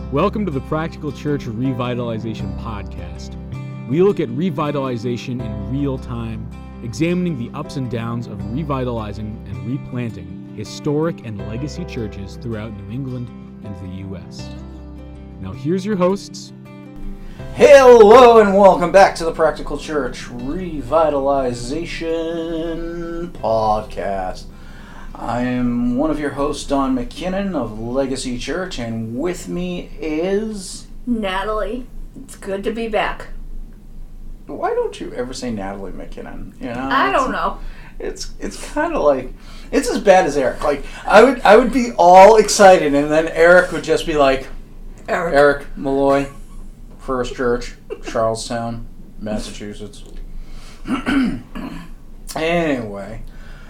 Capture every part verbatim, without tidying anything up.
Welcome to the Practical Church Revitalization Podcast. We look at revitalization in real time, examining the ups and downs of revitalizing and replanting historic and legacy churches throughout New England and the U S. Now here's your hosts. Hello and welcome back to the Practical Church Revitalization Podcast. I am one of your hosts, Don McKinnon of Legacy Church, and with me is... Natalie. It's good to be back. Why don't you ever say Natalie McKinnon? You know, I don't know. It's it's kind of like, it's as bad as Eric. Like, I would I would be all excited, and then Eric would just be like, Eric. Eric Malloy, First Church, Charlestown, Massachusetts. Anyway...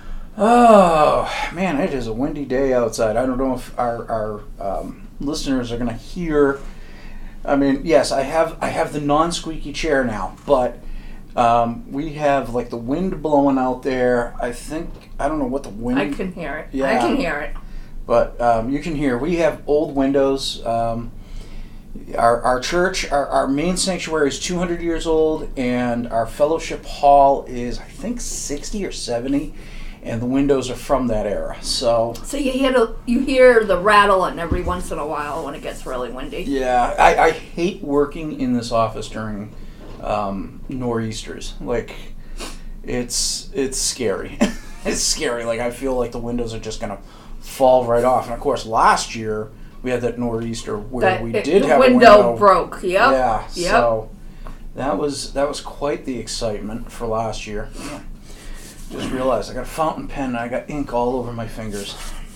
Oh, man, it is a windy day outside. I don't know if our, our um, listeners are going to hear. I mean, yes, I have I have the non-squeaky chair now, but um, we have, like, the wind blowing out there. I think, I don't know what the wind... I can hear it. Yeah, I can hear it. But um, you can hear. We have old windows. Um, our, our church, our, our main sanctuary is two hundred years old, and our fellowship hall is, I think, sixty or seventy. And the windows are from that era, so... So you hear the, you hear the rattling every once in a while when it gets really windy. Yeah, I, I hate working in this office during um, nor'easters. Like, it's it's scary. It's scary. Like, I feel like the windows are just going to fall right off. And, of course, last year, we had that nor'easter where that, we it, did the have window a window. broke, yep. Yeah, yep. so that was, that was quite the excitement for last year. Yeah. Just realized I got a fountain pen and I got ink all over my fingers.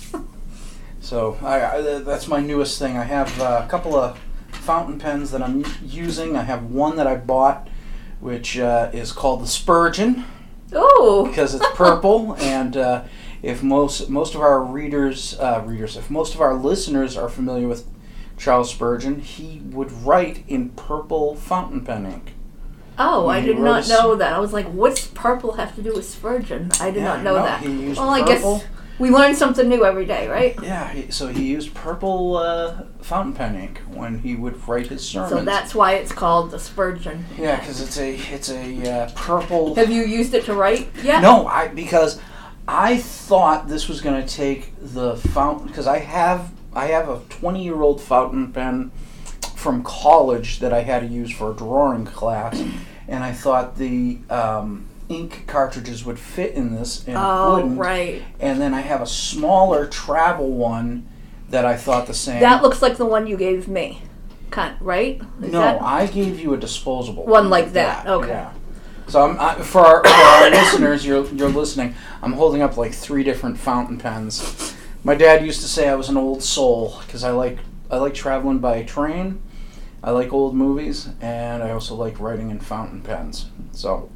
So I, I, that's my newest thing. I have uh, a couple of fountain pens that I'm using. I have one that I bought, which uh, is called the Spurgeon. Ooh. Because it's purple, and uh, if most most of our readers, uh, readers, if most of our listeners are familiar with Charles Spurgeon, he would write in purple fountain pen ink. Oh, I He did wrote not a know that. I was like, what's purple have to do with Spurgeon? I did Yeah, not know no, that. he used well, I purple. guess we learn something new every day, right? Yeah, he, so he used purple uh, fountain pen ink when he would write his sermons. So that's why it's called the Spurgeon. Yeah, because it's a it's a uh, purple. Have you used it to write yet? No, I because I thought this was going to take the fountain, because I have I have a twenty year old fountain pen from college that I had to use for a drawing class. And I thought the um, ink cartridges would fit in this, and oh, it wouldn't. right. And then I have a smaller travel one that I thought the same. That looks like the one you gave me, kind right? Is no, that I gave you a disposable one like that. Okay. Yeah. So I'm I, for our, for our listeners, you're you're listening. I'm holding up like three different fountain pens. My dad used to say I was an old soul because I like I like traveling by train. I like old movies, and I also like writing in fountain pens. So,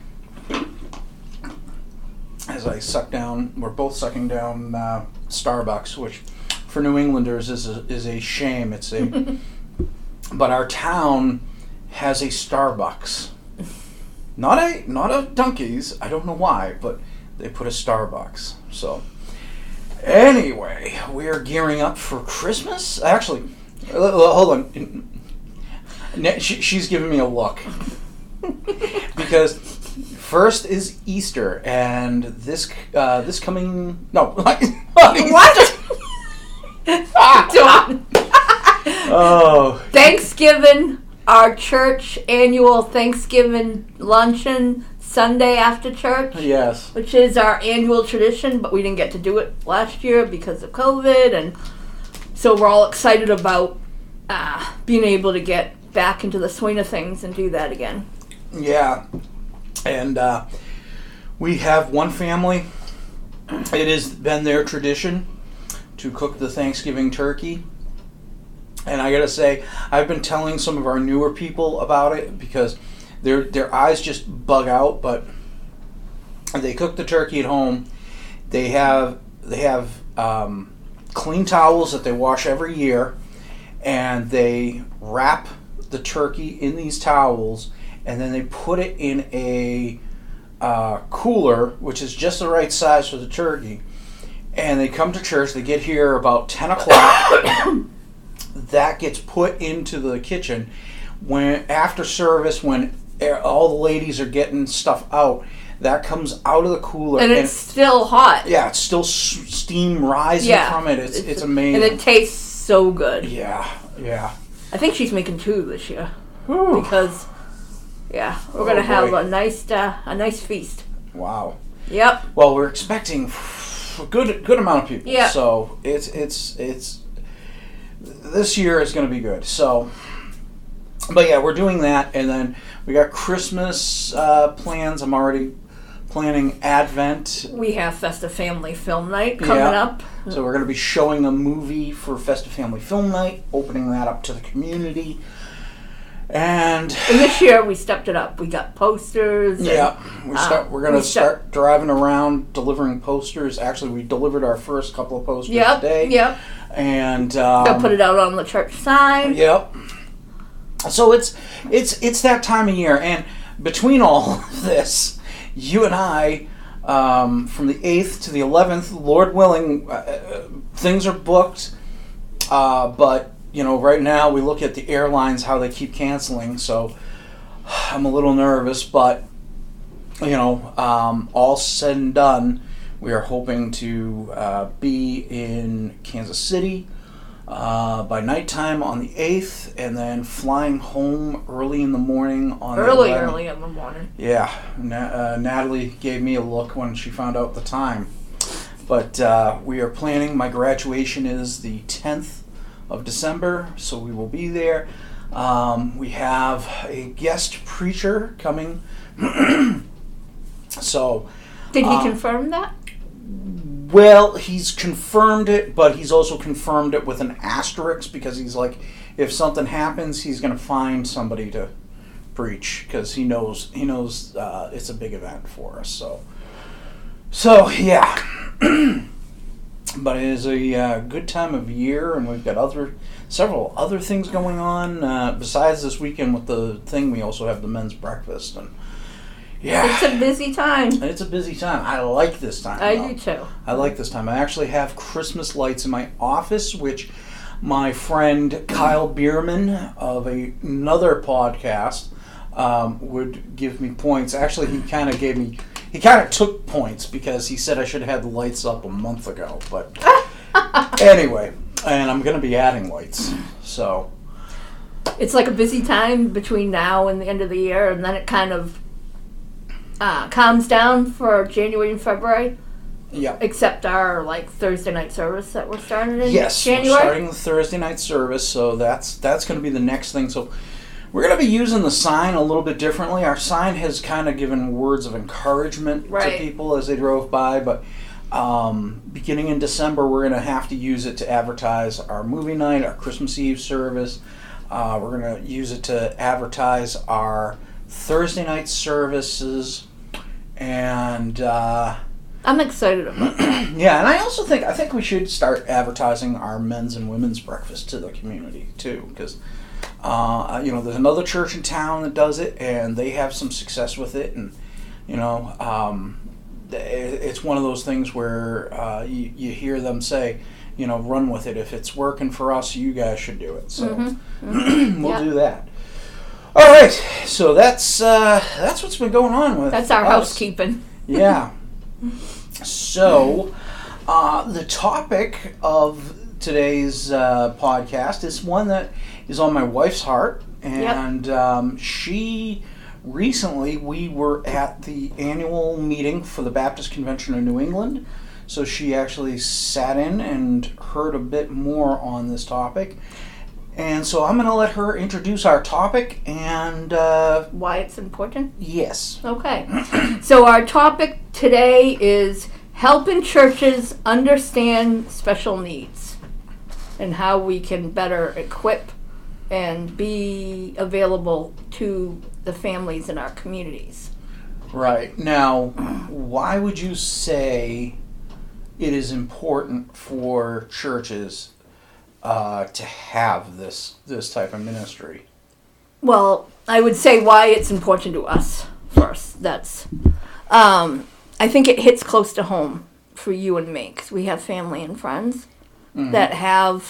as I suck down, we're both sucking down uh, Starbucks, which for New Englanders is a, is a shame. It's a, but our town has a Starbucks, not a not a Dunkies. I don't know why, but they put a Starbucks. So, anyway, we are gearing up for Christmas. Actually, hold on. She, she's giving me a look because first is Easter, and this uh, this coming no what Don. Oh, Thanksgiving, our church annual Thanksgiving luncheon Sunday after church. Yes, which is our annual tradition, but we didn't get to do it last year because of COVID, and so we're all excited about uh, being able to get back into the swing of things and do that again. Yeah, and uh, we have one family. It has been their tradition to cook the Thanksgiving turkey. And I gotta say, I've been telling some of our newer people about it because their their eyes just bug out, but they cook the turkey at home. They have they have um, clean towels that they wash every year, and they wrap the turkey in these towels, and then they put it in a uh, cooler, which is just the right size for the turkey. And they come to church. They get here about ten o'clock. that gets put into the kitchen when after service, when all the ladies are getting stuff out. That comes out of the cooler, and it's and, still hot. Yeah, it's still s- steam rising yeah, from it. It's, it's it's amazing, and it tastes so good. Yeah, yeah. I think she's making two this year Whew. because, yeah, we're oh, gonna have boy. a nice uh, a nice feast. Wow. Yep. Well, we're expecting a good good amount of people. Yeah. So it's it's it's this year is going to be good. So, but yeah, we're doing that, and then we got Christmas uh, plans. I'm already planning Advent. We have Festive Family Film Night coming yeah. up. So we're going to be showing a movie for Festive Family Film Night, opening that up to the community. And, and this year we stepped it up. We got posters. Yeah, and, we start, uh, we're going to we start driving around delivering posters. Actually, we delivered our first couple of posters yep, today. Yep. And um, They'll put it out on the church sign. Yep. So it's it's it's that time of year, and between all of this, you and I, um, from the eighth to the eleventh, Lord willing, uh, things are booked. Uh, but you know, right now we look at the airlines, how they keep canceling. So I'm a little nervous, but you know, um, all said and done, we are hoping to uh, be in Kansas City uh, by nighttime on the eighth, and then flying home early in the morning on early, the eleventh. Early in the morning. Yeah, Na- uh, Natalie gave me a look when she found out the time. But uh, we are planning. My graduation is the tenth of December, so we will be there. Um, we have a guest preacher coming. so, did he uh, confirm that? Well, he's confirmed it, but he's also confirmed it with an asterisk because he's like, if something happens, he's going to find somebody to preach because he knows he knows uh, it's a big event for us. So, so yeah. But it is a uh, good time of year, and we've got other several other things going on uh, besides this weekend with the thing. We also have the men's breakfast, and yeah, it's a busy time. It's a busy time. I like this time. I though. do too. I like this time. I actually have Christmas lights in my office, which my friend Kyle Bierman of a, another podcast um, would give me points. Actually, he kind of gave me. He kind of took points because he said I should have had the lights up a month ago. But anyway, and I'm going to be adding lights. So it's like a busy time between now and the end of the year, and then it kind of uh, calms down for January and February. Yeah. Except our like Thursday night service that we're starting in yes, January. We're starting the Thursday night service, so that's that's going to be the next thing. So we're going to be using the sign a little bit differently. Our sign has kind of given words of encouragement right. to people as they drove by, but um, beginning in December, we're going to have to use it to advertise our movie night, our Christmas Eve service. Uh, we're going to use it to advertise our Thursday night services, and uh, I'm excited about that. yeah, and I also think I think we should start advertising our men's and women's breakfast to the community too, because. Uh, you know, there's another church in town that does it, and they have some success with it. And you know, um, it's one of those things where uh, you, you hear them say, you know, run with it. If it's working for us, you guys should do it. So mm-hmm. Mm-hmm. we'll yep. do that. All right. So that's uh, that's what's been going on with. That's our us. housekeeping. Yeah. So uh, the topic of today's uh, podcast is one that is on my wife's heart, and yep. um, she recently we were at the annual meeting for the Baptist Convention of New England, so she actually sat in and heard a bit more on this topic, and so I'm going to let her introduce our topic and uh, why it's important. Yes. Okay. So our topic today is helping churches understand special needs and how we can better equip and be available to the families in our communities. Right. Now, why would you say it is important for churches uh, to have this this type of ministry? Well, I would say why it's important to us first. That's, um, I think it hits close to home for you and me, because we have family and friends mm-hmm. that have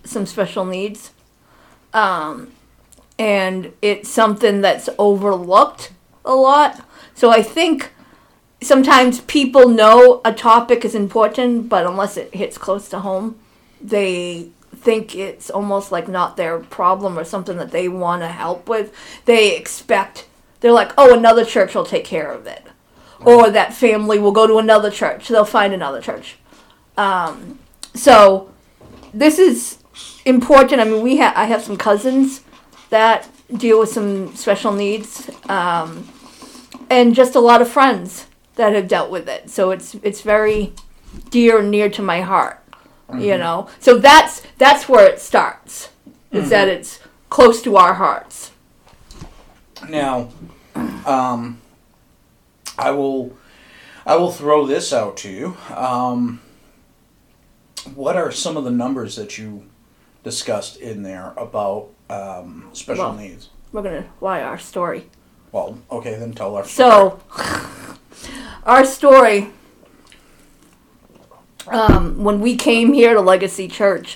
some special needs. Um, and it's something that's overlooked a lot. So I think sometimes people know a topic is important, but unless it hits close to home, they think it's almost like not their problem or something that they want to help with. They expect, they're like, oh, another church will take care of it. Or that family will go to another church. They'll find another church. Um, so this is important. I mean, we ha- I have some cousins that deal with some special needs, um, and just a lot of friends that have dealt with it. So it's it's very dear and near to my heart, mm-hmm. you know. So that's that's where it starts. Is mm-hmm. that it's close to our hearts. Now, um, I will I will throw this out to you. Um, what are some of the numbers that you discussed in there about um, special well, needs? We're gonna why our story. Well, okay, then tell our story. So, our story. Um, when we came here to Legacy Church,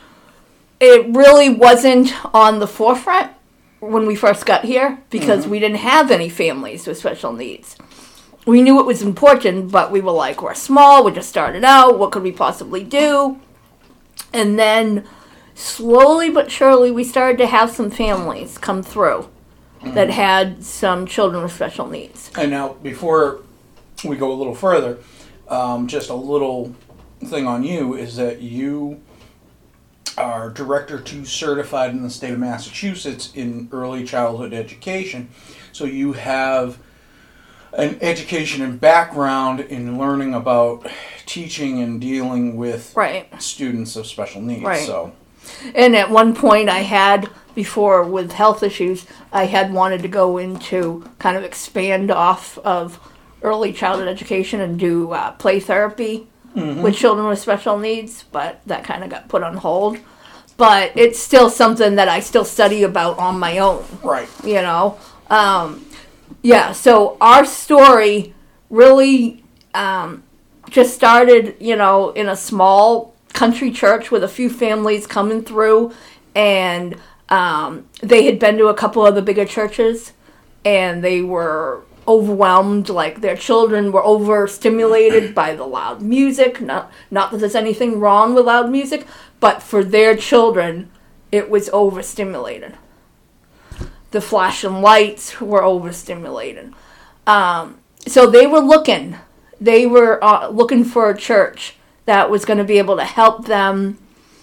it really wasn't on the forefront when we first got here because mm-hmm. we didn't have any families with special needs. We knew it was important, but we were like, we're small, we just started out, what could we possibly do? And then slowly but surely we started to have some families come through mm-hmm. that had some children with special needs. And now, before we go a little further, um, just a little thing on you is that you are Director two certified in the state of Massachusetts in early childhood education. So you have an education and background in learning about teaching and dealing with right. students of special needs. Right. So, and at one point I had, before with health issues, I had wanted to go into kind of expand off of early childhood education and do uh, play therapy mm-hmm. with children with special needs, but that kind of got put on hold. But it's still something that I still study about on my own. Right. You know? Um, yeah, so our story really um, just started, you know, in a small country church with a few families coming through, and um, they had been to a couple of the bigger churches, and they were overwhelmed, like their children were overstimulated by the loud music. Not, not that there's anything wrong with loud music, but for their children, it was overstimulated. The flashing lights were overstimulated. Um, so they were looking. They were uh, looking for a church that was going to be able to help them,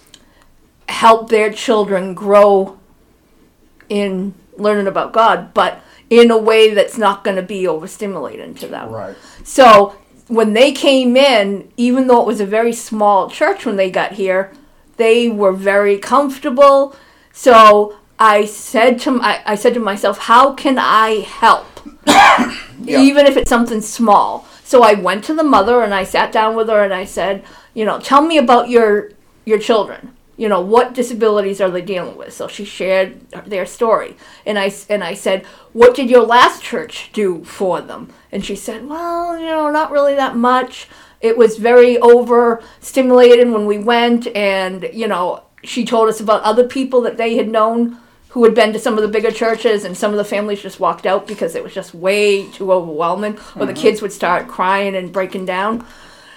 help their children grow in learning about God, but in a way that's not going to be overstimulating to them. Right. So when they came in, even though it was a very small church when they got here, they were very comfortable. So I said to I, I said to myself, how can I help? Yeah. Even if it's something small. So I went to the mother and I sat down with her and I said, you know, tell me about your your children. You know, what disabilities are they dealing with? So she shared their story. And I, and I said, what did your last church do for them? And she said, well, you know, not really that much. It was very overstimulated when we went. And, you know, she told us about other people that they had known who had been to some of the bigger churches, and some of the families just walked out because it was just way too overwhelming, mm-hmm. or the kids would start crying and breaking down.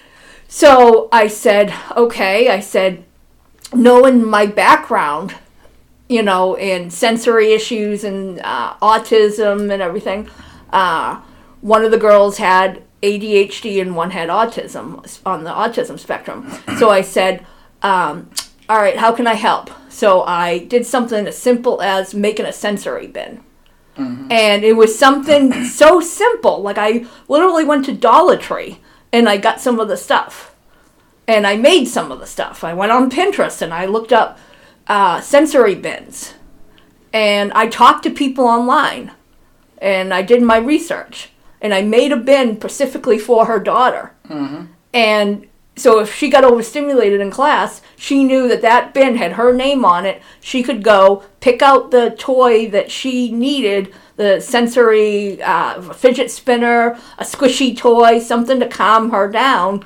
So I said, okay, I said, knowing my background, you know, in sensory issues and uh, autism and everything, uh, one of the girls had A D H D and one had autism, on the autism spectrum. So I said, um, all right, how can I help? So I did something as simple as making a sensory bin. Mm-hmm. And it was something so simple. Like I literally went to Dollar Tree and I got some of the stuff. And I made some of the stuff. I went on Pinterest and I looked up uh, sensory bins. And I talked to people online. And I did my research. And I made a bin specifically for her daughter. Mm-hmm. And so if she got overstimulated in class, she knew that that bin had her name on it. She could go pick out the toy that she needed, the sensory uh, fidget spinner, a squishy toy, something to calm her down,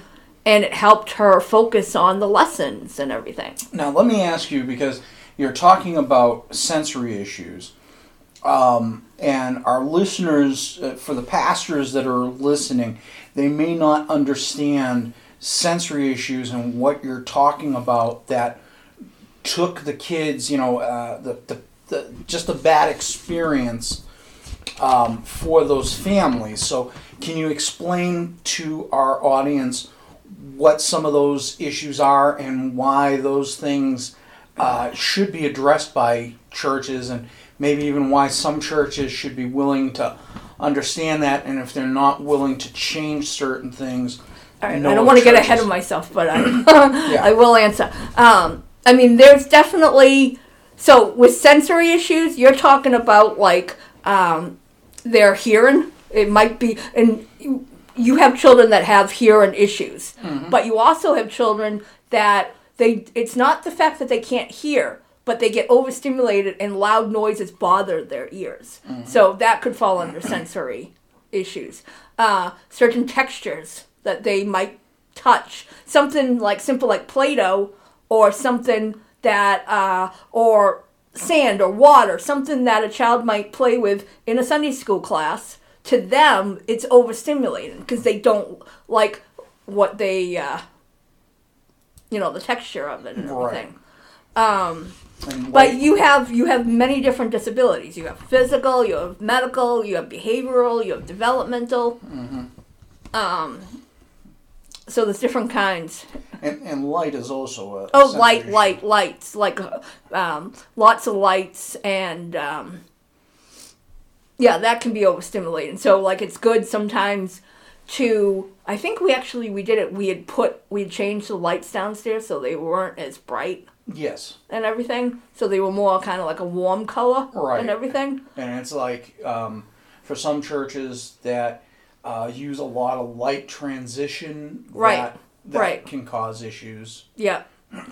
and it helped her focus on the lessons and everything. Now, let me ask you, because you're talking about sensory issues, um, and our listeners, uh, for the pastors that are listening, they may not understand sensory issues and what you're talking about that took the kids, you know, uh, the, the, the just a bad experience um, for those families. So can you explain to our audience what some of those issues are and why those things uh, should be addressed by churches, and maybe even why some churches should be willing to understand that, and if they're not willing to change certain things. All right, I don't want to get ahead of myself, but I, yeah. I will answer. Um, I mean, there's definitely, so with sensory issues, you're talking about like um, their hearing. It might be, and you, you have children that have hearing issues, mm-hmm. but you also have children that they, it's not the fact that they can't hear, but they get overstimulated and loud noises bother their ears. Mm-hmm. So that could fall under sensory issues. Uh, certain textures that they might touch, something like simple like Play-Doh, or something that, uh, or sand or water, something that a child might play with in a Sunday school class. To them, it's overstimulating because they don't like what they, uh, you know, the texture of it and everything. Right. Um, and but you have you have many different disabilities. You have physical, you have medical, you have behavioral, you have developmental. Mm-hmm. Um, so there's different kinds. And, and light is also a oh light issue. light lights like um, lots of lights and. Um, Yeah, that can be overstimulating. So, like, it's good sometimes to, I think we actually, we did it, we had put, we had changed the lights downstairs so they weren't as bright. Yes. And everything. So they were more kind of like a warm color. Right. And everything. And it's like, um, for some churches that uh, use a lot of light transition, right. that, that right. can cause issues. Yeah.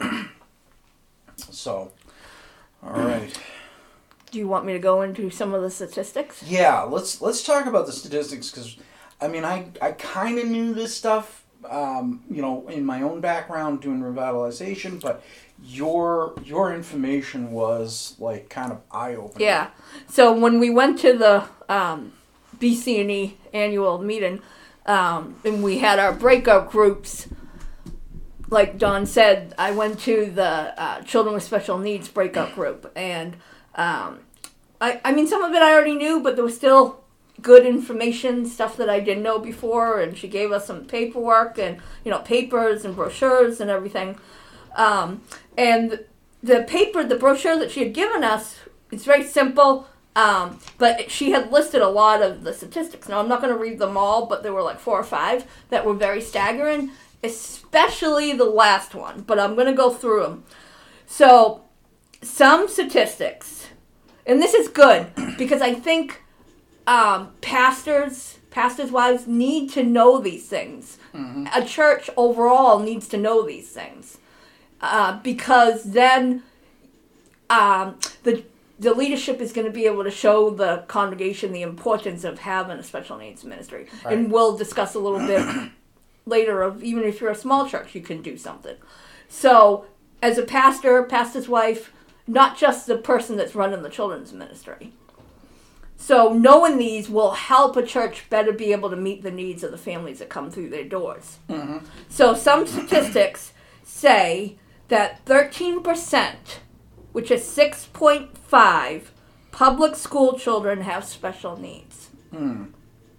So, all right. Do you want me to go into some of the statistics? Yeah, let's let's talk about the statistics, because, I mean, I, I kind of knew this stuff, um, you know, in my own background doing revitalization, but your your information was, like, kind of eye-opening. Yeah. So when we went to the um, B C and E annual meeting, um, and we had our breakout groups, like Don said, I went to the uh, Children with Special Needs breakout group, and Um, I, I mean, some of it I already knew, but there was still good information, stuff that I didn't know before, and she gave us some paperwork and, you know, papers and brochures and everything. Um, and the paper, the brochure that she had given us, it's very simple, um, but she had listed a lot of the statistics. Now, I'm not going to read them all, but there were like four or five that were very staggering, especially the last one, but I'm going to go through them. So, some statistics. And this is good because I think um, pastors, pastors' wives need to know these things. Mm-hmm. A church overall needs to know these things uh, because then um, the the leadership is going to be able to show the congregation the importance of having a special needs ministry. Right. And we'll discuss a little bit later of even if you're a small church, you can do something. So as a pastor, pastor's wife, not just the person that's running the children's ministry. So knowing these will help a church better be able to meet the needs of the families that come through their doors. Mm-hmm. So some statistics say that thirteen percent, which is six point five, public school children have special needs. Mm.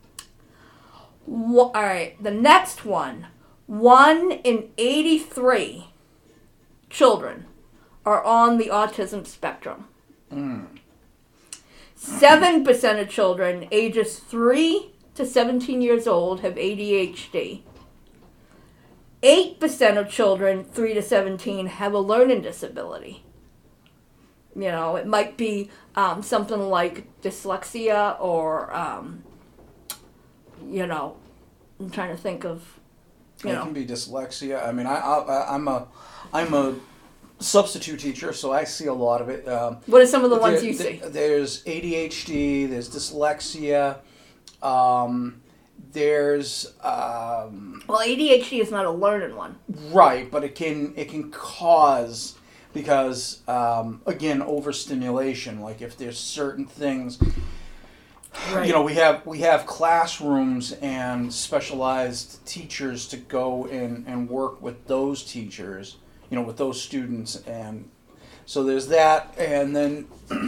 All right, the next one, one in eighty-three children are on the autism spectrum. Mm. seven percent of children ages three to seventeen years old have A D H D. eight percent of children three to seventeen have a learning disability. You know, it might be um, something like dyslexia or, um, you know, I'm trying to think of, you it know. It can be dyslexia. I mean, I, I, I'm a, I'm a substitute teacher, so I see a lot of it. Um, what are some of the ones there, you see? There's A D H D, there's dyslexia, um, there's um, well, A D H D is not a learning one. right, but it can it can cause because um, again overstimulation. Like if there's certain things, Right. you know, we have we have classrooms and specialized teachers to go in and work with those teachers, you know, with those students, and so there's that, and then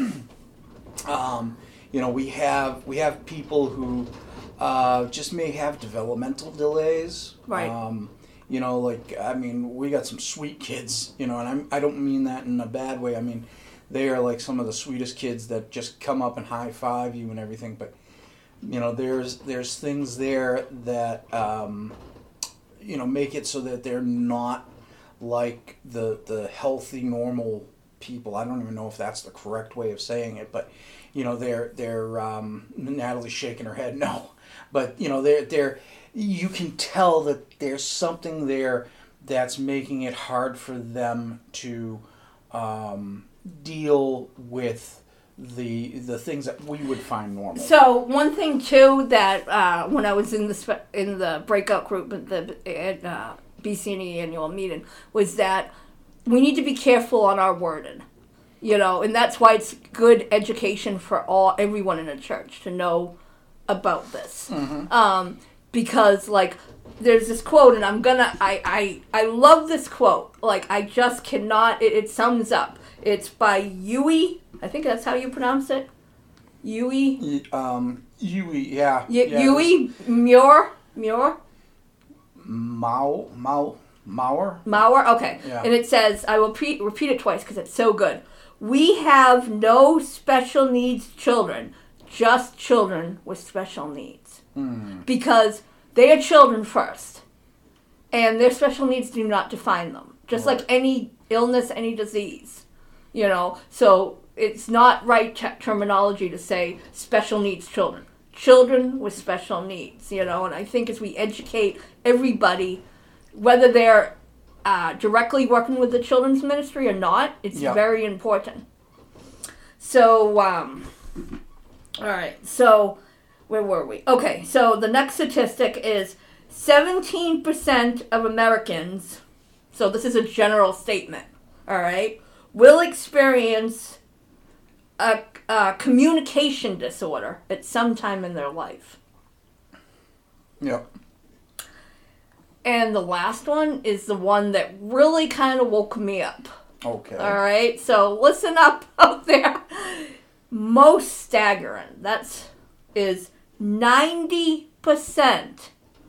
um, you know we have we have people who uh, just may have developmental delays, Right. Um, you know, like I mean, we got some sweet kids, you know, and I'm, I don't mean that in a bad way. I mean, they are like some of the sweetest kids that just come up and high five you and everything. But you know, there's there's things there that um, you know make it so that they're not like the the healthy normal people. I don't even know if that's the correct way of saying it, but you know, they're they're um, Natalie's shaking her head no, but you know they're they're you can tell that there's something there that's making it hard for them to um, deal with the the things that we would find normal. So one thing too that uh, when I was in the spe- in the breakout group at the at, uh, B C N E annual meeting was that we need to be careful on our wording, you know, and that's why it's good education for all everyone in a church to know about this, Mm-hmm. um, because like there's this quote, and I'm gonna I I I love this quote. Like I just cannot. It, it sums up. It's by Yui. I think that's how you pronounce it. Yui. Y- Um, Yui, yeah. Y- yeah, Yui Muir. Muir. Mao, Mao, Mauer? Mauer. Okay. Yeah. And it says, I will repeat, repeat it twice because it's so good. We have no special needs children, just children with special needs. Mm. Because they are children first. And their special needs do not define them. Just Right. like any illness, any disease. You know, so it's not right te- terminology to say special needs children. Children with special needs, you know, and I think as we educate everybody, whether they're uh, directly working with the children's ministry or not, it's Yeah. very important. So, um, all right, so where were we? Okay, so the next statistic is seventeen percent of Americans, so this is a general statement, all right, will experience a, a communication disorder at some time in their life. Yep. And the last one is the one that really kind of woke me up. Okay. All right, so listen up out there. Most staggering, that's is ninety percent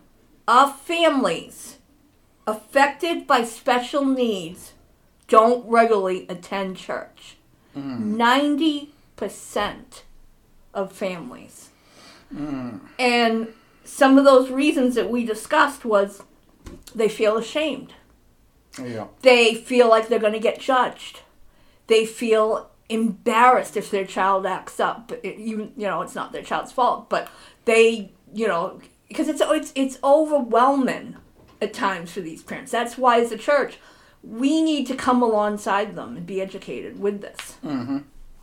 of families affected by special needs don't regularly attend church. Mm. ninety percent of families. Mm. And some of those reasons that we discussed was they feel ashamed. Yeah. They feel like they're going to get judged. They feel embarrassed if their child acts up. It, even you know, it's not their child's fault, but they, you know, because it's it's it's overwhelming at times for these parents. That's why, as a church, we need to come alongside them and be educated with this. Mm-hmm.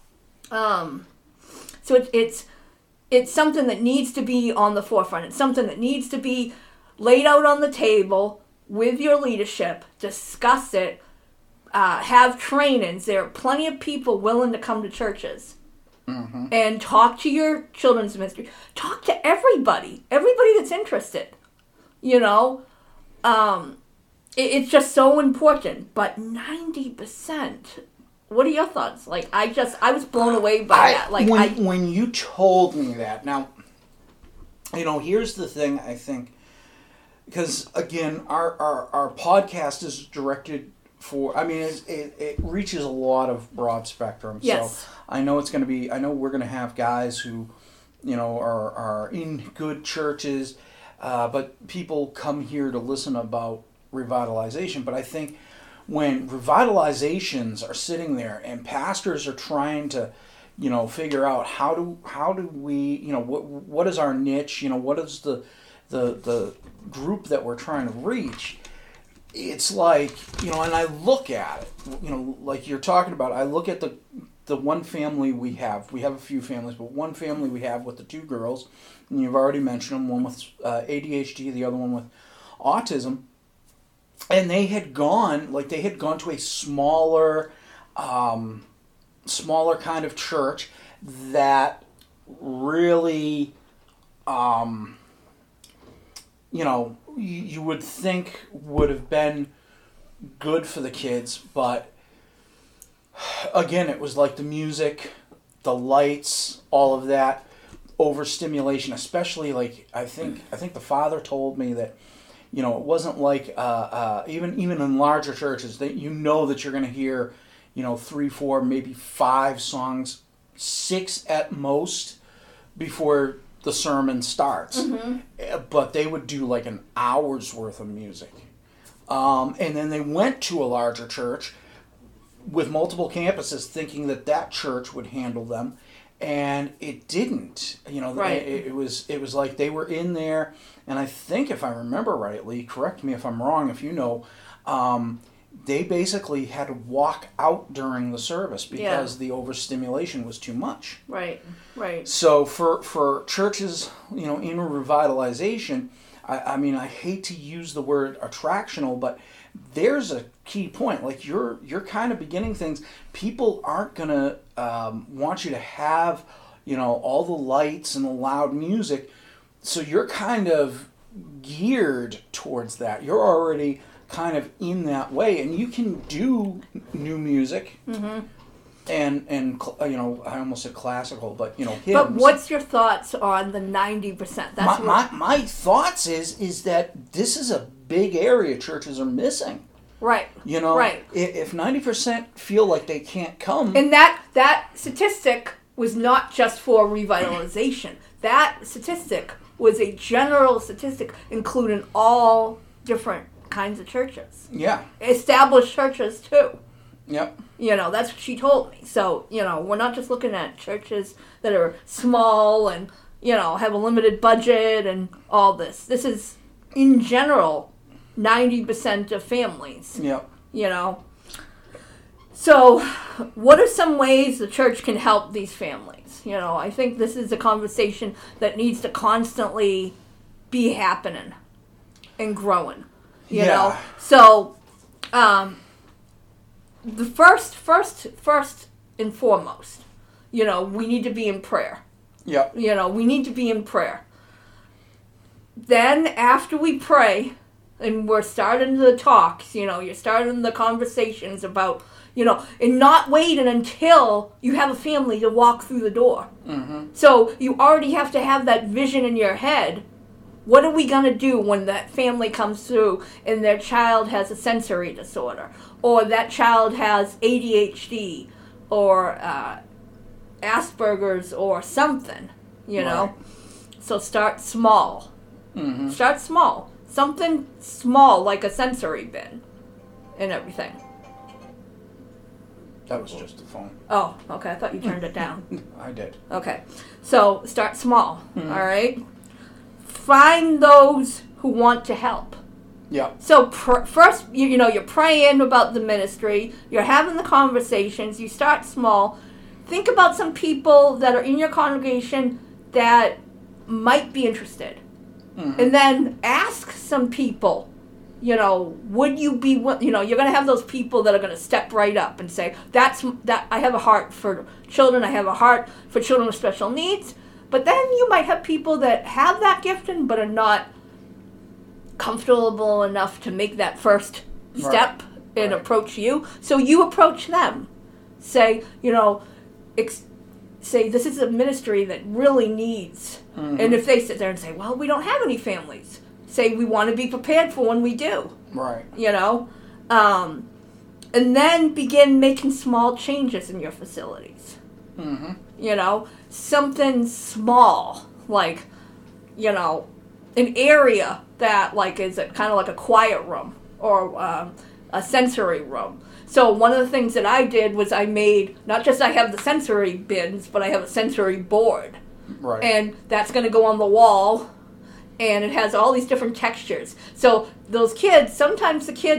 Um, so it, it's it's something that needs to be on the forefront. It's something that needs to be laid out on the table with your leadership. Discuss it. Uh, have trainings. There are plenty of people willing to come to churches Mm-hmm. and talk to your children's ministry. Talk to everybody. Everybody that's interested. You know, um, it, it's just so important. But ninety percent. What are your thoughts? Like, I just, I was blown away by I, that. Like, when, I, when you told me that, now, you know, here's the thing, I think, because, again, our, our, our podcast is directed for, I mean, it, it, it reaches a lot of broad spectrum. Yes. So I know it's going to be, I know we're going to have guys who, you know, are, are in good churches, uh, but people come here to listen about revitalization. But I think when revitalizations are sitting there and pastors are trying to, you know, figure out how do how do we, you know, what what is our niche, you know, what is the the the group that we're trying to reach, it's like, you know, and I look at it, you know, like you're talking about, I look at the the one family we have, we have a few families, but one family we have with the two girls, and you've already mentioned them, one with uh, A D H D, the other one with autism, and they had gone, like they had gone to a smaller, um, smaller kind of church that really, um, you know, you, you would think would have been good for the kids, but again, it was like the music, the lights, all of that overstimulation, especially like I think I think the father told me that, you know, it wasn't like uh, uh, even even in larger churches that you know that you're going to hear, you know, three, four, maybe five songs, six at most before the sermon starts. Mm-hmm. But they would do like an hour's worth of music. Um, and then they went to a larger church with multiple campuses thinking that that church would handle them. And it didn't. You know, right. it, it was it was like they were in there, and I think if I remember rightly, correct me if I'm wrong, if you know, um, they basically had to walk out during the service because yeah. the overstimulation was too much. Right, right. So for for churches, you know, in revitalization, I, I mean, I hate to use the word attractional, but there's a key point. Like you're you're kind of beginning things. People aren't gonna um, want you to have, you know, all the lights and the loud music. So you're kind of geared towards that. You're already kind of in that way, and you can do new music. Mm-hmm. And and you know, I almost said classical, but you know, hymns. But what's your thoughts on the ninety percent? That's my, what... my my thoughts is is that this is a big area churches are missing. Right. You know, right. If ninety percent feel like they can't come, and that that statistic was not just for revitalization. That statistic was a general statistic, including all different kinds of churches. Yeah. Established churches too. Yep. You know, that's what she told me. So, you know, we're not just looking at churches that are small and, you know, have a limited budget and all this. This is, in general, ninety percent of families. Yep. You know. So, what are some ways the church can help these families? You know, I think this is a conversation that needs to constantly be happening and growing. You yeah. know? So, um... The first, first, first and foremost, you know, we need to be in prayer. Yeah. You know, we need to be in prayer. Then, after we pray, and we're starting the talks, you know, you're starting the conversations about, you know, and not waiting until you have a family to walk through the door. Mm-hmm. So, you already have to have that vision in your head. What are we going to do when that family comes through and their child has a sensory disorder? Or that child has A D H D or uh, Asperger's or something, you know? Right. So start small. Mm-hmm. Start small. Something small like a sensory bin and everything. That was just the phone. Oh, okay. I thought you turned it down. I did. Okay. So start small, mm-hmm. all right? Find those who want to help. Yeah. So pr- first, you, you know, you're praying about the ministry. You're having the conversations. You start small. Think about some people that are in your congregation that might be interested. Mm-hmm. And then ask some people, you know, would you be, you know, you're going to have those people that are going to step right up and say, that's, that I have a heart for children. I have a heart for children with special needs. But then you might have people that have that gifting but are not comfortable enough to make that first step right. and right. approach you. So you approach them. Say, you know, ex- say this is a ministry that really needs. Mm-hmm. And if they sit there and say, well, we don't have any families. Say we want to be prepared for when we do. Right. You know? Um, and then begin making small changes in your facilities. Mm-hmm. You know? Something small, like, you know, an area that, like, is a, kind of like a quiet room or um, a sensory room. So one of the things that I did was I made, not just I have the sensory bins, but I have a sensory board. Right. And that's going to go on the wall, and it has all these different textures. So those kids, sometimes the kids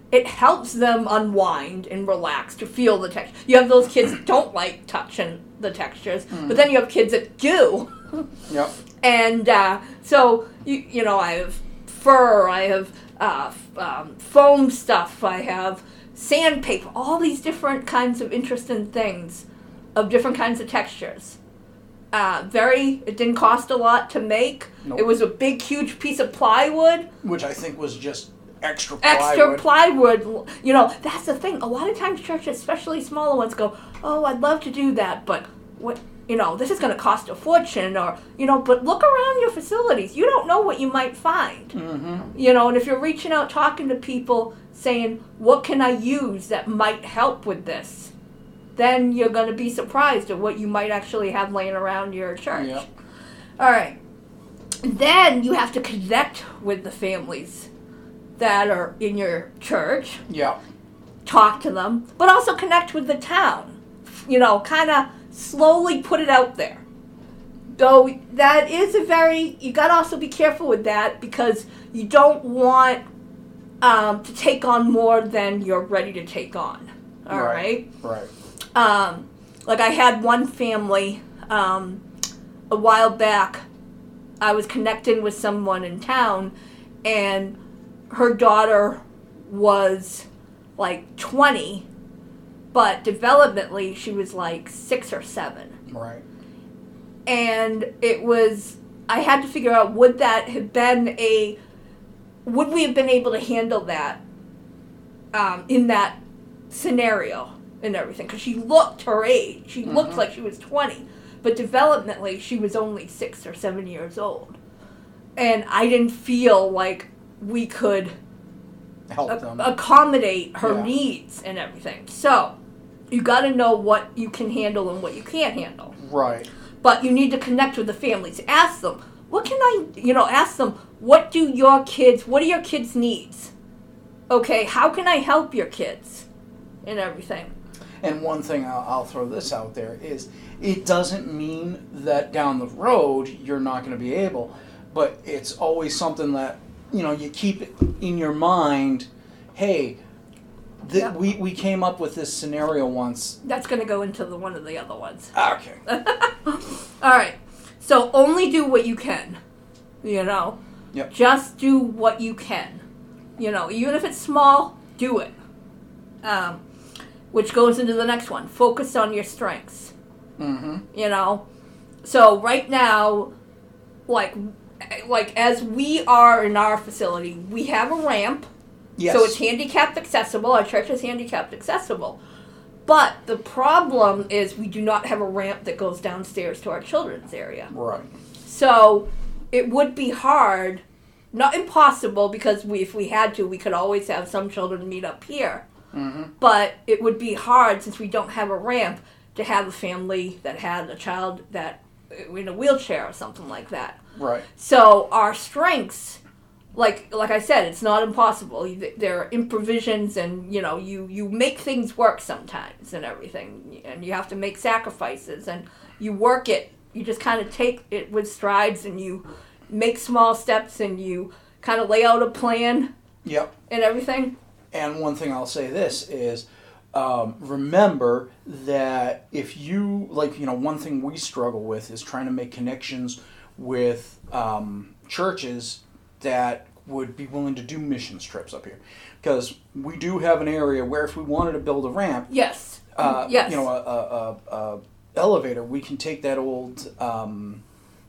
it helps them unwind and relax to feel the texture. You have those kids that don't like touching the textures, mm. but then you have kids that do. Yep. And uh, so, you, you know, I have fur, I have uh, um, foam stuff, I have sandpaper, all these different kinds of interesting things of different kinds of textures. Uh, very, it didn't cost a lot to make. Nope. It was a big, huge piece of plywood. Which I think was just extra plywood. Extra plywood. You know, that's the thing. A lot of times churches, especially smaller ones, go, oh, I'd love to do that, but what, you know, this is going to cost a fortune, or, you know, but look around your facilities. You don't know what you might find. Mm-hmm. You know, and if you're reaching out, talking to people, saying, what can I use that might help with this? Then you're going to be surprised at what you might actually have laying around your church. Yep. All right. Then you have to connect with the families that are in your church. Yeah. Talk to them, but also connect with the town. You know, kind of slowly put it out there. Though that is a very, you got to also be careful with that, because you don't want um, to take on more than you're ready to take on. All right? Right. right. Um, like I had one family um, a while back. I was connecting with someone in town, and her daughter was like twenty, but developmentally she was like six or seven. Right. And it was, I had to figure out, would that have been a, would we have been able to handle that um, in that scenario and everything? Because she looked her age. She mm-hmm. looked like she was twenty. But developmentally, she was only six or seven years old. And I didn't feel like we could help a- them. accommodate her yeah. needs and everything. So, you got to know what you can handle and what you can't handle. Right. But you need to connect with the families. Ask them, what can I, you know, ask them, what do your kids, what are your kids' needs? Okay, how can I help your kids and everything? And one thing, I'll, I'll throw this out there, is it doesn't mean that down the road you're not going to be able, but it's always something that, you know, you keep it in your mind, hey, th- yep. we, we came up with this scenario once. That's going to go into the one of the other ones. Okay. All right. So only do what you can, you know. Yep. Just do what you can. You know, even if it's small, do it. Um, which goes into the next one. Focus on your strengths. Mm-hmm. You know. So right now, like, like as we are in our facility, we have a ramp. Yes. So it's handicapped accessible. Our church is handicapped accessible. But the problem is we do not have a ramp that goes downstairs to our children's area. Right. So it would be hard, not impossible, because we, if we had to, we could always have some children meet up here. Mm-hmm. But it would be hard, since we don't have a ramp, to have a family that had a child that in a wheelchair or something like that. Right. So our strengths, like like I said, it's not impossible. There are improvisions, and you know, you, you make things work sometimes and everything, and you have to make sacrifices, and you work it. You just kind of take it with strides, and you make small steps, and you kind of lay out a plan. Yep. And everything. And one thing I'll say this is, um, remember that if you, like, you know, one thing we struggle with is trying to make connections with um, churches that would be willing to do missions trips up here. Because we do have an area where if we wanted to build a ramp, yes, uh, yes. you know, a, a, a, a elevator, we can take that old... Um,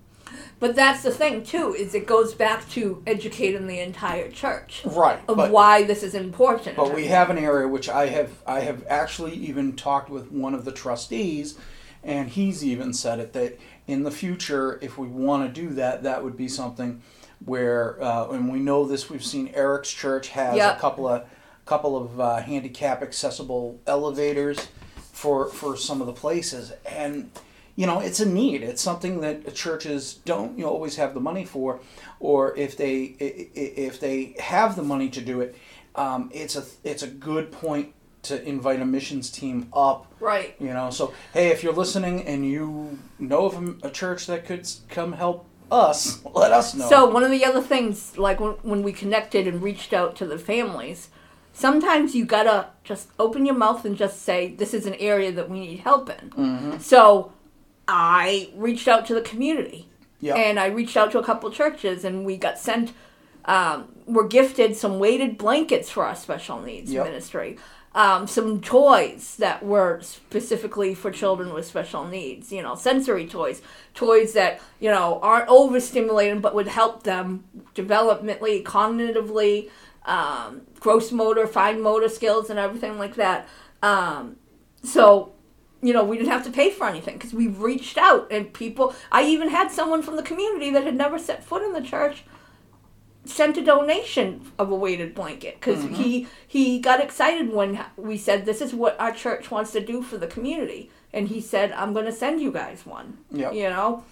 But that's the thing, too, is it goes back to educating the entire church. Right. Of but, why this is important. But we have an area which I have I have actually even talked with one of the trustees, and he's even said it, that in the future, if we want to do that, that would be something where, uh, and we know this, we've seen Eric's church has yep. a couple of couple of uh, handicap accessible elevators for for some of the places, and you know, it's a need. It's something that churches don't, you know, always have the money for, or if they if they have the money to do it, um, it's a it's a good point to invite a missions team up. Right. You know, so hey, if you're listening and you know of a, a church that could come help us, let us know. So one of the other things, like when when we connected and reached out to the families, sometimes you gotta just open your mouth and just say, this is an area that we need help in. Mm-hmm. So I reached out to the community. Yep. And I reached out to a couple churches, and we got sent, um, we're gifted some weighted blankets for our special needs Yep. ministry. Um, some toys that were specifically for children with special needs, you know, sensory toys, toys that, you know, aren't overstimulating but would help them developmentally, cognitively, um, gross motor, fine motor skills and everything like that. Um, so, you know, we didn't have to pay for anything because we reached out and people, I even had someone from the community that had never set foot in the church sent a donation of a weighted blanket because Mm-hmm. he he got excited when we said this is what our church wants to do for the community, and he said, I'm going to send you guys one. Yep. You know,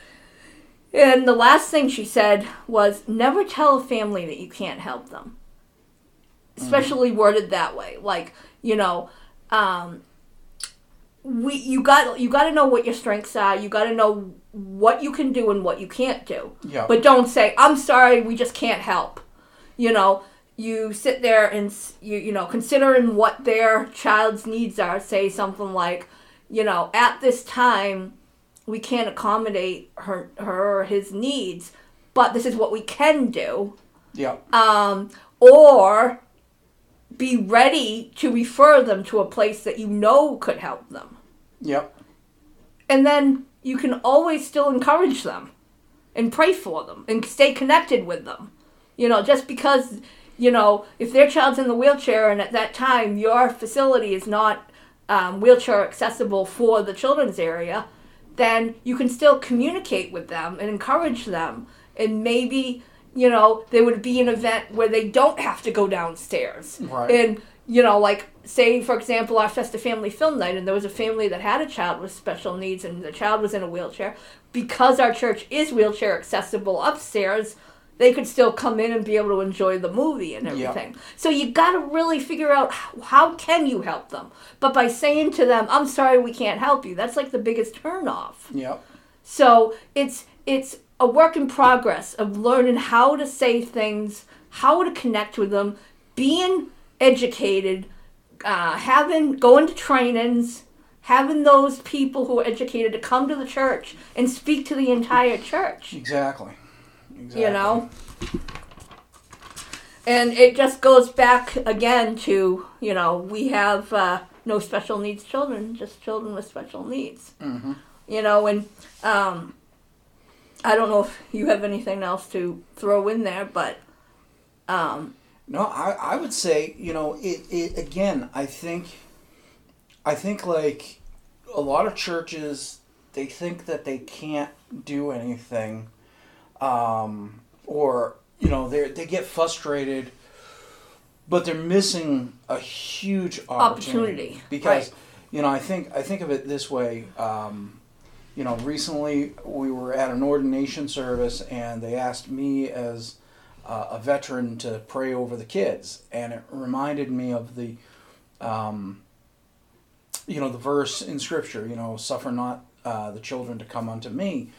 and the last thing she said was, never tell a family that you can't help them, especially mm-hmm. worded that way, like, you know, um we you got you got to know what your strengths are. You got to know what you can do and what you can't do. Yeah. But don't say, I'm sorry, we just can't help. You know, you sit there and you you know, considering what their child's needs are, say something like, you know, at this time we can't accommodate her her or his needs, but this is what we can do. Yeah. Um or be ready to refer them to a place that you know could help them. Yep. And then you can always still encourage them and pray for them and stay connected with them. You know, just because, you know, if their child's in the wheelchair and at that time your facility is not um, wheelchair accessible for the children's area, then you can still communicate with them and encourage them. And maybe, you know, there would be an event where they don't have to go downstairs. Right. And, you know, like, say, for example, our Festa Family Film Night, and there was a family that had a child with special needs, and the child was in a wheelchair. Because our church is wheelchair accessible upstairs, they could still come in and be able to enjoy the movie and everything. Yeah. So you got to really figure out how, how can you help them. But by saying to them, I'm sorry, we can't help you, that's like the biggest turnoff. Yep. So it's it's a work in progress of learning how to say things, how to connect with them, being educated, uh, having going to trainings, having those people who are educated to come to the church and speak to the entire church. Exactly. Exactly. You know? And it just goes back again to, you know, we have uh, no special needs children, just children with special needs. Mm-hmm. You know, and um, I don't know if you have anything else to throw in there, but... Um, No, I, I would say, you know, it, it again, I think, I think like a lot of churches, they think that they can't do anything, um, or, you know, they they get frustrated, but they're missing a huge opportunity. Opportunity. Because, right. you know, I think, I think of it this way, um, you know, recently we were at an ordination service and they asked me as Uh, a veteran to pray over the kids, and it reminded me of the, um, you know, the verse in Scripture, you know, suffer not uh, the children to come unto me,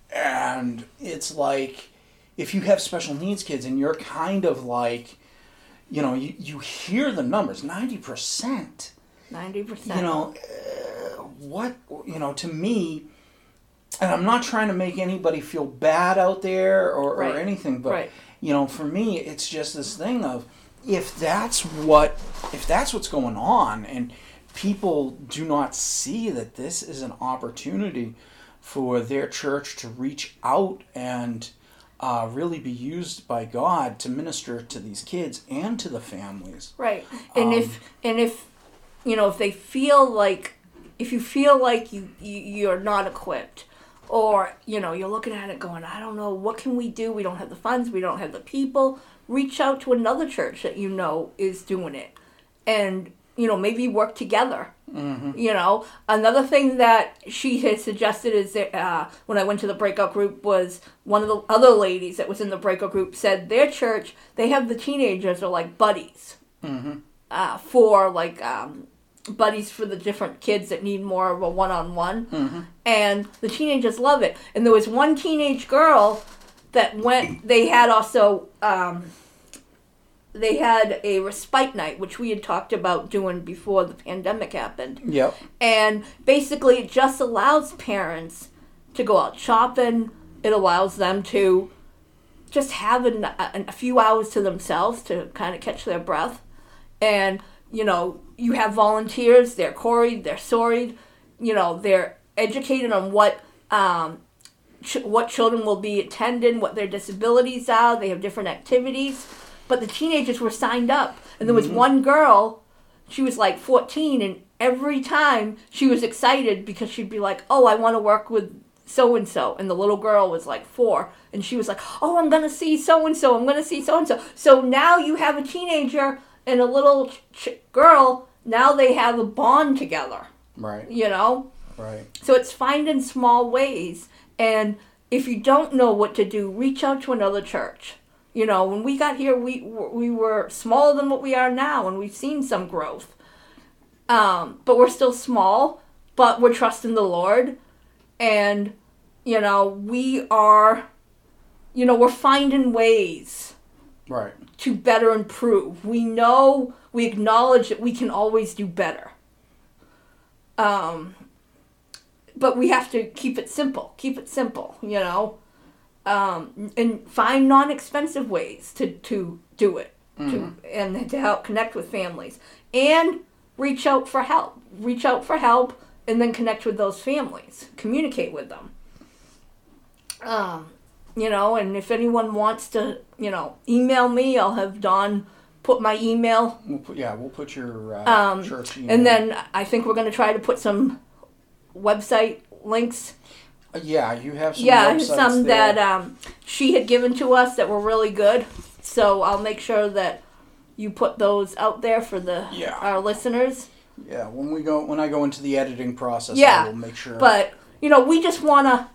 and it's like, if you have special needs kids and you're kind of like, you know, you, you hear the numbers, ninety percent. ninety percent. You know, uh, what, you know, to me, and I'm not trying to make anybody feel bad out there or, right. or anything, but, right. you know, for me, it's just this thing of, if that's what, if that's what's going on, and people do not see that this is an opportunity for their church to reach out and uh, really be used by God to minister to these kids and to the families. Right. And Um, if, and if, you know, if they feel like, if you feel like you, you you're not equipped, or, you know, you're looking at it going, I don't know, what can we do? We don't have the funds, we don't have the people. Reach out to another church that you know is doing it. And, you know, maybe work together. Mm-hmm. You know, another thing that she had suggested is that uh, when I went to the breakout group was one of the other ladies that was in the breakout group said their church, they have the teenagers are like buddies. Mm-hmm. Uh, for like um, buddies for the different kids that need more of a one-on-one. Mm-hmm. And the teenagers love it. And there was one teenage girl that went, they had also... Um, they had a respite night, which we had talked about doing before the pandemic happened. Yep. And basically it just allows parents to go out shopping. It allows them to just have a, a few hours to themselves to kind of catch their breath. And, you know, you have volunteers, they're quarried, they're sorried, you know, they're educated on what um, ch- what children will be attending, what their disabilities are, they have different activities. But the teenagers were signed up. And there was mm-hmm. one girl, she was like fourteen, and every time she was excited because she'd be like, oh, I want to work with so-and-so. And the little girl was like four. And she was like, oh, I'm going to see so-and-so. I'm going to see so-and-so. So now you have a teenager and a little ch- girl. Now they have a bond together. Right. You know? Right. So it's finding small ways. And if you don't know what to do, reach out to another church. You know, when we got here, we we were smaller than what we are now, and we've seen some growth. Um, but we're still small, but we're trusting the Lord. And, you know, we are, you know, we're finding ways right. to better improve. We know, we acknowledge that we can always do better. Um, but we have to keep it simple. Keep it simple, you know. Um, and find non-expensive ways to, to do it, mm-hmm. to and to help connect with families, and reach out for help. Reach out for help, and then connect with those families. Communicate with them. Um, you know, and if anyone wants to, you know, email me, I'll have Dawn put my email. We'll put, yeah, we'll put your uh, um, church email. And then I think we're going to try to put some website links. Yeah, you have some yeah, websites some there. that um, she had given to us that were really good. So I'll make sure that you put those out there for the yeah. our listeners. Yeah, when we go when I go into the editing process, yeah, I will make sure. But you know, we just want to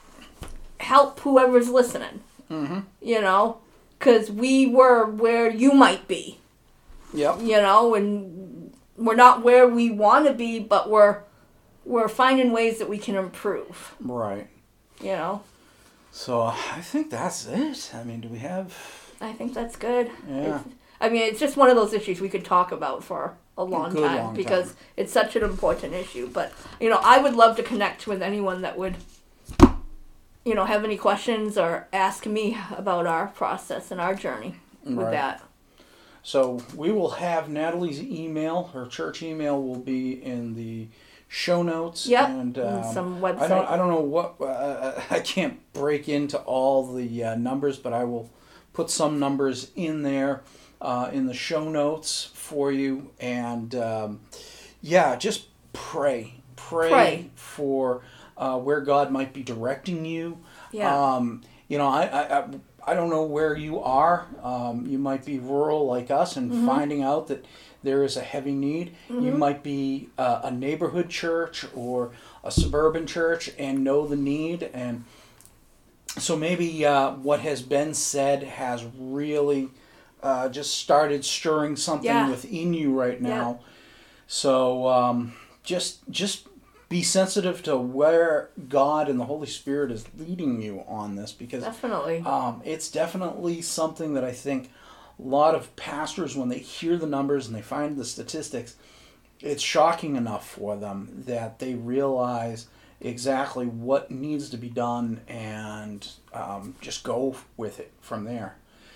help whoever's listening. Mm-hmm. You know, because we were where you might be. Yep. You know, and we're not where we want to be, but we're. We're finding ways that we can improve. Right. You know? So, uh, I think that's it. I mean, do we have... I think that's good. Yeah. It's, I mean, it's just one of those issues we could talk about for a long Good time. long because time. It's such an important issue. But, you know, I would love to connect with anyone that would, you know, have any questions or ask me about our process and our journey with right. that. So, we will have Natalie's email. Her church email will be in the... show notes yep. and, um, and some website. I don't I don't know what uh, I can't break into all the uh, numbers, but I will put some numbers in there uh, in the show notes for you. And um, yeah, just pray, pray, pray. for uh, where God might be directing you. Yeah. Um, you know, I, I I don't know where you are. Um, you might be rural like us, and mm-hmm. finding out that there is a heavy need. Mm-hmm. You might be uh, a neighborhood church or a suburban church and know the need. And so maybe uh, what has been said has really uh, just started stirring something yeah. within you right now. Yeah. So um, just just be sensitive to where God and the Holy Spirit is leading you on this, because definitely. Um, it's definitely something that I think a lot of pastors, when they hear the numbers and they find the statistics, it's shocking enough for them that they realize exactly what needs to be done and um, just go with it from there.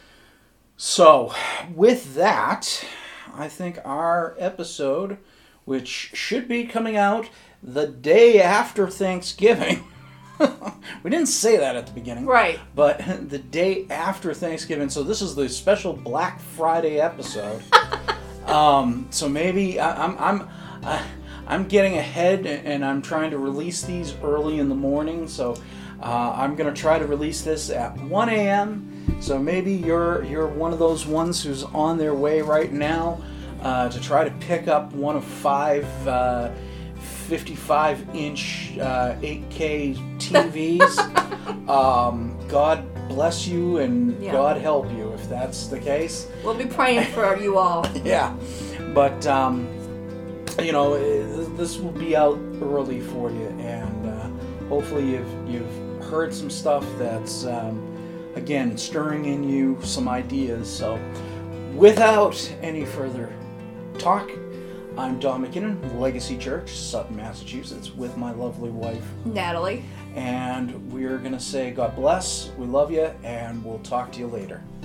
So, with that, I think our episode, which should be coming out the day after Thanksgiving, we didn't say that at the beginning. Right. But the day after Thanksgiving, so this is the special Black Friday episode. um, so maybe I, I'm I'm uh, I'm getting ahead, and I'm trying to release these early in the morning. So uh, I'm going to try to release this at one a.m. So maybe you're you're one of those ones who's on their way right now uh, to try to pick up one of five uh, fifty-five inch uh, eight K T Vs. um, God bless you, and yeah. God help you if that's the case. We'll be praying for you all. Yeah, but um, you know, this will be out early for you, and uh, hopefully you've you've heard some stuff that's um, again stirring in you some ideas. So without any further talk, I'm Don McKinnon, Legacy Church, Sutton, Massachusetts, with my lovely wife, Natalie. And we're going to say God bless, we love you, and we'll talk to you later.